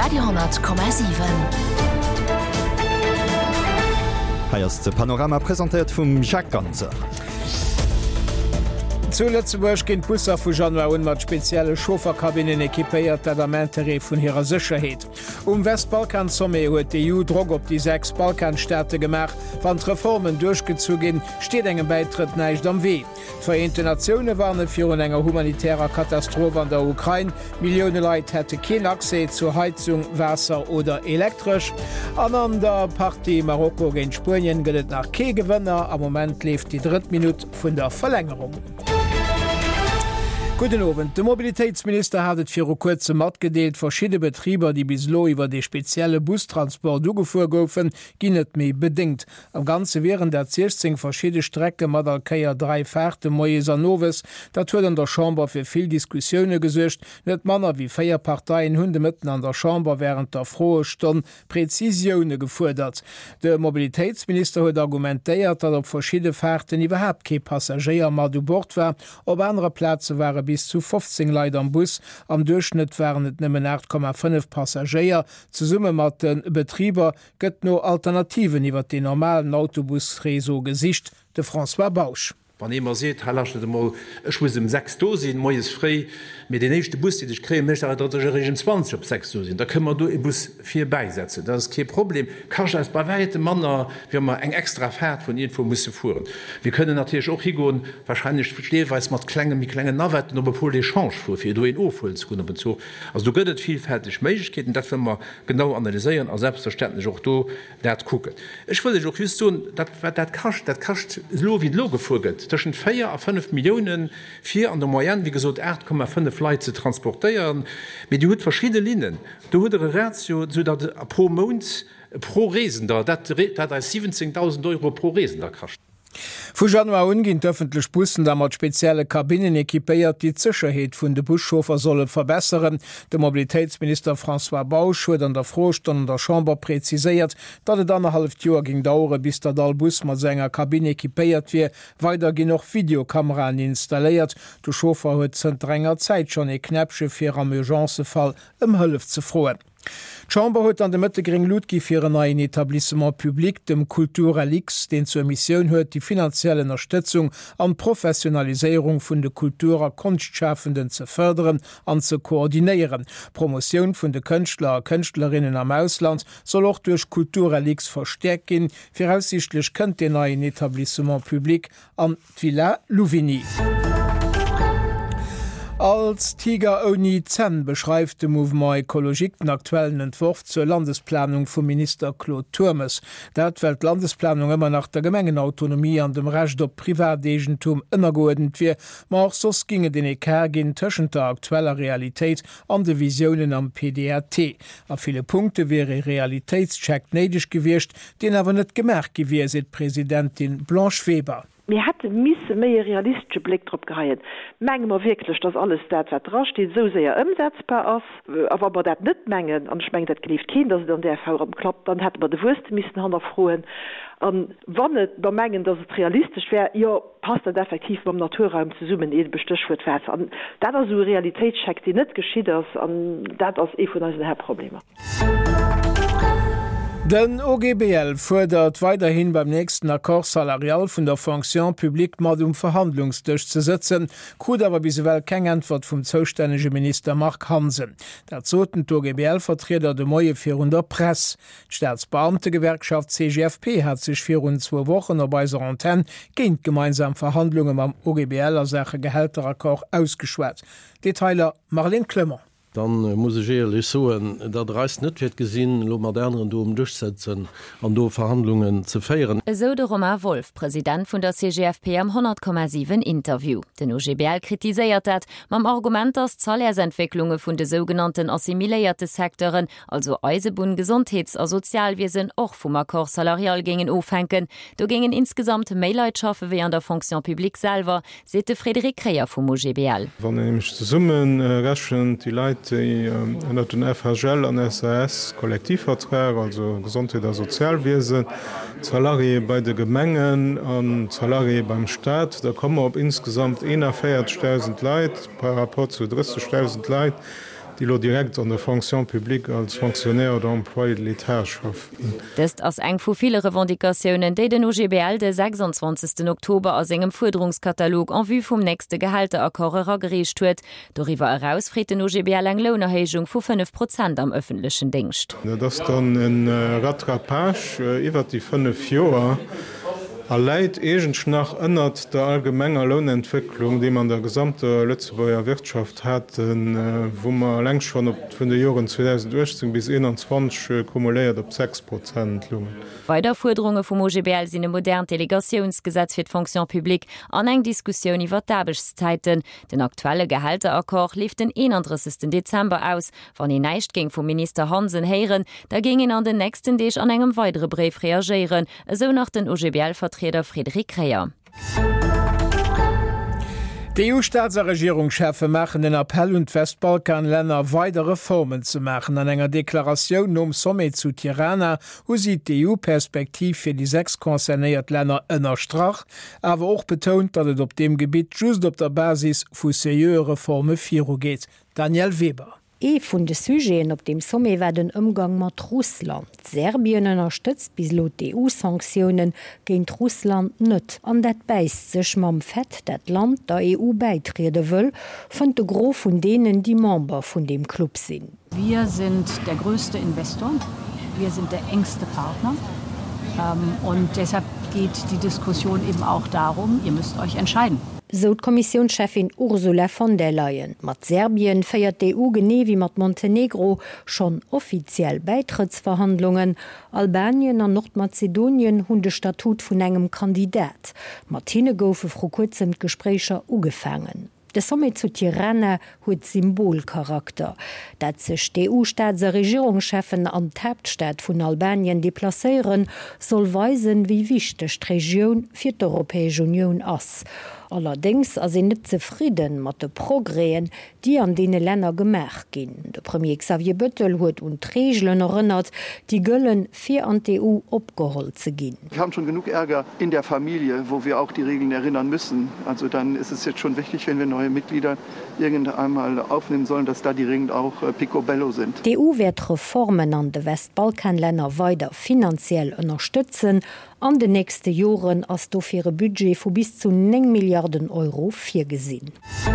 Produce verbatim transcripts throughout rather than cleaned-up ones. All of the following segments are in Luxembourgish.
Radio Komma sieben. Heiers de Panorama präsentiert vum Jacques Ganzer. Zuletzebusch ginint Busser vu Januar un mat spezielle Schoferkabinen ekipéiert dat Amentere vun hireer Sicherheet. Um Westbalkan somme huet D E U Drog op die sechs Balkanstäte gemach, wann d Reformen durchgezu gin, steet engem Beitritt neicht am Wee. Vereinte Nationune warne fir un enger humanitärer Katastrophe an der Ukraine. Millioune Leiit hätte keen Akse zur Heizung, Wasser oder elektrisch. An an der Party Marokko géint Spurien gëlet nach Keegewënner. Am Moment left die dritt Minute vun der Verlängerung. Guten Abend. Der Mobilitätsminister hat et fir o kurze mat gedeelt, verschiedene Betrieber, die bis lo iwwer de spezielle Bustransport ugefuhr goufen, ginnet méi bedingt. Am ganze wären der zehzehn verschiedene Strecke mat alkeier drei Fährte Moiser Noves, dat huet an der Chamber fir viel Diskussioune gesuercht, net Manner wie Feierparteien hunde mitten an der Chamber während der frohe Stunde Präzisioune gefordert. Der Mobilitätsminister huet argumentéiert, dat op verschiedene Fährten iwwerhap ke Passagier mat du Bord war, op andere Plätze waren bis zu fünfzehn Leiit am Bus, am Durchschnitt wären et nëmmen acht Komma fünf Passagier. Zu Summe mat den Betrieber gëtt no Alternativen iwwer de normalen Autobusreso gesicht, de François Bausch. Wann immer seet Ech muss dem sechs dosinn moes fré mit den nächste Bus, die ich kree mcht Regen zwanzig op sechs dosinn. Da këmmer du e Bus fir beisetze. Das ist kein Problem. Kasch als bei weite Manner wie man eng extra Fährt von irgendwo muss fuhren. Wir können natürlich auch higoen wahrscheinlich schleweis mat klenge mi klenge nawetten op pol de Change vor fir du en ofhol kun bezo. Also du gëtt vielfältig Mechketen, dat man genau analyseieren als selbstverständlich auch do dat gucken. Ich wollte auch just so, dat dat kacht dat kacht lo wie lo gefurget. Zwischen vier a fünf Millionen vier an der Moyen wie gesot acht Komma fünf Leiit ze transportéieren, mit du huet verschiedene Linien. Du huet Ratio so dat pro Mond pro Reesender dat dat siebzehntausend Euro pro Reesender kracht. Fu Januar ungint öffentlich Bussen da mat spezielle Kabinen ekipéiert die Sicherheit vun de Buschofer solle verbessern. Der Mobilitätsminister François Bausch huet an der Frohstunde der Chamber präziséiert, dat et dann half Joer ging daure, bis der Dalbus mat senger Kabine ekipéiert wie, weiter gin noch Videokameraen installiert. Du Schofer huet zent enger Zeit schon e Knäpsche fir am Urgencefall ëm Hëllef ze froen. Chamber huet an de Mëttegring Ludgi fir en ein Etablissement publik dem Kulturelix, den zur Mission huet die finanzielle Unterstützung an Professionalisierung vun de Kulturer Kunstschaffenden ze förderen an ze koordinieren. Promotion vun de Künstler Künstlerinnen am Ausland soll auch durch Kulturelix verstärkt gin, voraussichtlich kënnt den ein Etablissement publik an Villa Louvigny. Als Tiger Oni Zen beschreibt de Mouvement Ökologik den aktuellen Entwurf zur Landesplanung vom Minister Claude Turmes. Dat Welt Landesplanung immer nach der Gemengenautonomie an dem Recht op Privategentum ënnergoedent wie, ma auch sos ginge den Ekär gin tschen der aktueller Realität an de Visionen am P D R T. A viele Punkte wäre Realitätscheck neidisch gewircht, den aber net gemerk gewir se Präsidentin Blanche Weber. Mir hat misse méier realistische Blick trop geheet. Menge man wirklich, dass alles dat wat dra steht so sehr umsetzbar ass, aber aber dat net mengen an schmengt dat gelieft kind, dass dann der V klappt, dann hat man de wurst missen han erfroen. An wannet der mengen, dass het realistisch wär, ja passt dat effektiv beim Naturraum zu summen e bestich wird fest. An dat so Realitätscheck die net geschieht ass an dat as e vu her Probleme. Den O G B L fordert weiterhin beim nächsten Akkor salarial vun der Fonction publik mat um Verhandlungstisch zu sitzen, gut aber biswell keng Antwort vom zuständige Minister Mark Hansen. Der zoten O G B L-Vertreter de Moie vierhundert Press. Staatsbeamtegewerkschaft C G F P hat sich vier und zwei Wochen op eiser Antenne géint gemeinsam Verhandlungen am O G B L als Sache Gehälterakkor ausgeschwert. Detailer Marlene Clement. Dann äh, muss ich ehrlich sagen, dat reist net wird gesinn lo moderneren Dom durchsetzen an do Verhandlungen zu feieren. So de Romain Wolf, Präsident vun der C G F P am hundert Komma sieben Interview. Den O G B L kritiséiert dat mam Argument as Zahlersentwicklunge vun de sogenannten assimiléierte Sektoren, also Eisebun, Gesundheits- a Sozialwesen och vum Akkor salarial gingen ofhenken. Do gingen insgesamt Maileit schaffe wie an der Fonction publik selber, sete Frederik Kreier vum O G B L. Wann Summen äh, raschen die Leiit ënner den F H G an S A S Kollektivvertrag, also Gesundheit der Sozialwesen, Salari bei de Gemengen an Salari beim Staat, da kommen op insgesamt vierundvierzigtausend Leiit, par rapport zu dreißigtausend Leiit, die lo direkt an der Funktionpublik als Funktionär oder Employé Militär schaffen. Das ass eng vu viele Revendikationen, déi den O G B L de sechsundzwanzigsten Oktober aus engem Forderungskatalog an wie vum nächste Gehalteakkorer gerecht huet. Doriwer herausfried den O G B L eng Lohnerhéigung vu fünf Prozent am öffentlichen Dienst. Ja, das dann en äh, Rattrapage äh, iwwer die fünf Joer. Er leiit egent nach ënnert der allgemmenger Lohnentwicklung, die man der gesamte Lützebauer Wirtschaft hat, äh, wo man längst schon op vun de Joren zweitausendachtzehn bis einundzwanzig äh, kumuléiert op sechs Prozent Lohn. Weiterforderungen vum O G B L sinn e modern Delegationsgesetz fir d'Funktionpublik an eng Diskussion iwwer Dabechszeiten. Den aktuelle Gehalteakkord lief den einunddreißigsten Dezember aus, wann en neicht ging vum Minister Hansen heieren, da ging en an den nächsten Deeg an engem weitere Brief reagieren, so nach den O G B L-Vertreter Friedrich Reier. Die E U-Staatsregierungschefe machen den Appell und Westbalkanländer weitere Reformen zu machen. An enger Deklaration um Summit zu Tirana, wo sieht die E U-Perspektiv für die sechs konzerniert Länder ënner Strach, aber auch betont, dass es auf dem Gebiet just auf der Basis von seriösen Reformen Firo geht. Daniel Weber. E vun de Sugéen op dem Somme werden ëmgang mat Russland. Serbien ënnerstëtzt bis lo D U-Sanktionen géint Russland nett. An dat beist sech mam Fett dat Land der E U beitrede wëll, vun de Gro vun denen die Member vun dem Club sinn. Wir sind der größte Investor, wir sind der engste Partner. Ähm, und deshalb geht die Diskussion eben auch darum, ihr müsst euch entscheiden. So Kommissionschefin Ursula von der Leyen. Mat Serbien feiert die E U gene wie mat Montenegro schon offiziell Beitrittsverhandlungen. Albanien an Nordmazedonien hunn de Statut vun engem Kandidat. Martine goufe fro kurzem Gesprächer ugefangen. De Summit zu Tirana huet Symbolcharakter. Dat sech D U-Staatse Regierungschefen an d'Hauptstadt vun Albanien deplacéieren, soll weisen, wie wichtig d'Region fir d'Europäische Union ass. Allerdings as se net zufrieden mat de Progreen, die an dee Länner gemerk ginn. De Premier Xavier Bettel huet und Regelen erinnert, die Göllen fir an D U opgeholt ze ginn. Wir haben schon genug Ärger in der Familie, wo wir auch die Regeln erinnern müssen. Also dann ist es jetzt schon wichtig, wenn wir neue Mitglieder irgendeinmal aufnehmen sollen, dass da die Regeln auch äh, picobello sind. D U wird Reformen an de Westbalkanländer weiter finanziell unterstützen. An de nächste Joren ass do fir e Budget vu bis zu neng Milliarden Euro fir gesinn.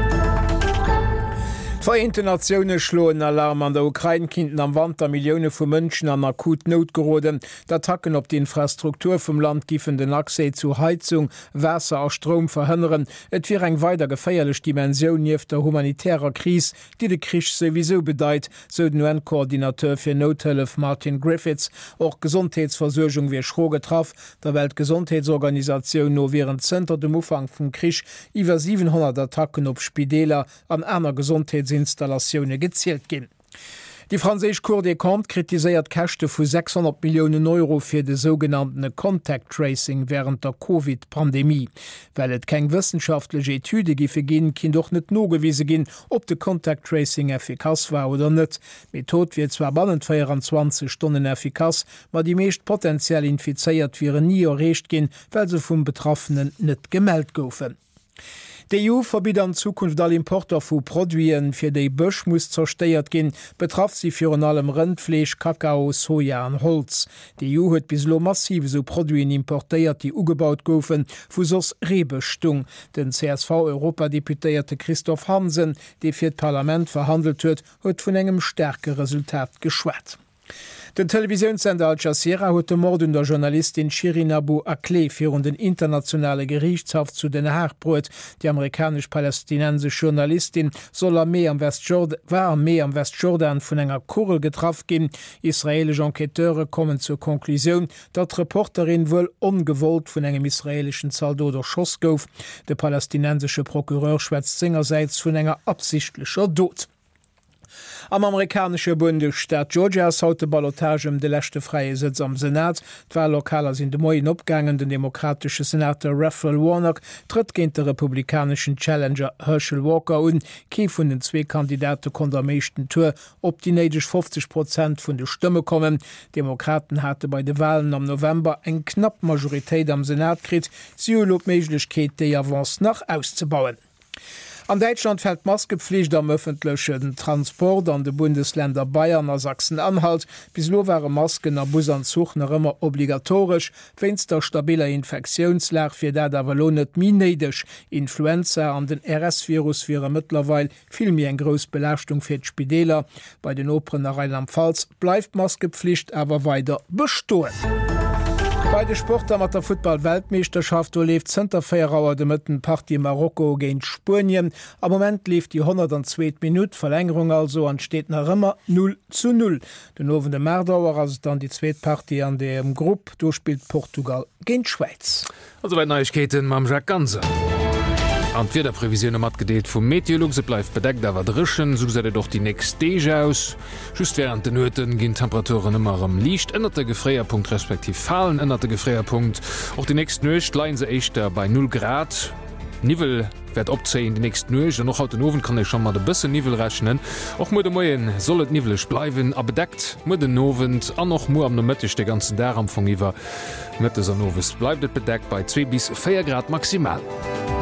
Vereinte Nationen schloen Alarm an der Ukraine kinden am Wand der Millioune vu Mënschen an akut Not geroden. D'attacken op die Infrastruktur vum Land gifen den Akse zu Heizung, Wässer a Strom verhënneren. Et fir eng weiter geféierlech Dimensionioun nieef der humanitärer Kris, die de Krich sowieso bedeit, so den U N-Koordinateur fir Nothilfe Martin Griffiths. Och Gesundheitsversorgung wie schro getraff, der Weltgesundheitsorganisation no wären Zter dem Ufang vum Krich iwwer siebenhundert Attacken op Spideler an einer Gesundheits Installationen gezielt gin. Die Franzisch Cour des Comptes kritiséiert Kächte vu sechshundert Millionen Euro fir de sogenannte Contact Tracing während der Covid-Pandemie. Weil et keng wissenschaftliche Etude gifir gin, kin doch net nogewiese gin, ob de Contact Tracing effikaz war oder net. Method wie zwar ballend vierundzwanzig Stunden effikaz, war die meest potenziell infizeiert viren nie errecht gin, weil se vum Betroffenen net gemeldt goufen. Die E U verbiet an Zukunft all Importer vu Produien fir déi Bëch muss zersteiert gin, betraff sie fir an allem Rindfleisch, Kakao, Soja an Holz. Die E U huet bislo massiv so Produien importéiert, die ugebaut goufen, vu sos Rebestung. Den C S V-Europadeputéierte Christoph Hansen, dei fir d Parlament verhandelt huet, huet vun engem stärke Resultat geschwert. Den Televisionssender Al Jazeera huet de Mord der Journalistin Shirin Abu Akleh fir den internationale Gerichtshof zu den Haagbrot. Die amerikanisch-palästinensische Journalistin soll am Meer am Westjordan, war am Meer am Westjordan vun enger Kurel getraf gin. Israelische Enqueteure kommen zur Konklusion, dat Reporterin wohl ungewollt vun engem israelischen Soldat erschoss gouf. Der palästinensische Prokureur schwätzt singerseits vun enger absichtlicher Tod. Am amerikanische Bundesstaat Georgia haut de Ballotagem de lächte freie Sitz am Senat. Zwei Lokaler sind de moien opgangen. Den demokratische Senator Raphael Warnock tritt géint der republikanischen Challenger Herschel Walker un. Kee vun den zwee Kandidate kon der meeschten Tour op die neidig fünfzig Prozent vun de Stimme kommen. Demokraten hatte bei de Wahlen am November eng knapp Majoritéit am Senat krit, sie op Meiglechkeet déi Avance nach auszubauen. An Deutschland fällt Maskepflicht am öffentlichen Transport an de Bundesländer Bayern a Sachsen-Anhalt. Bis lo waren Masken a Busanzug noch immer obligatorisch, wenn's der stabiler Infektionslach fir der der Wallonet minedisch Influenza an den R S-Virus wäre mittlerweile viel mehr en groß Belastung fir Spideler. Bei den Opern nach Rheinland-Pfalz bleibt Maskepflicht aber weiter bestohlen. Bei de Sportler mat der Football-Weltmeisterschaft o lebt Centerfeierauer de Mëtten Party Marokko géint Spurien. Am moment lief die hundertzwei Minute Verlängerung also ansteet nach Rëmmer null zu null. Den nowen de Merdauer as dann die Zzweetparty an dem Grupp durchspielt Portugal géint Schweiz. Also bei Neuigkeiten mam Jack Ganze. An fir der Prävisionune mat gedeet vum Meteorolog se bleif bedeckt awer drschen, so se doch die nächst Dege aus. Just während den Noten ginn Temperaturen immer am Liicht ënnert der Gefréerpunkt respektiv fallen ënnert der Gefréerpunkt. Och die nächst Nøcht leien se eichter bei null Grad. Nivel werd opzeien die nächst Nøch noch haut den Owen kann ich schon mal de bësse Nivel rechnen. Och mo de Moien sollt nivelech bleiwen a bedeckt mo den Nowen an noch mo am der Mëttech de ganzen Daram vu iwwer Mëtte an Nowes bleibet bedeckt bei zwei bis vier Grad maximal.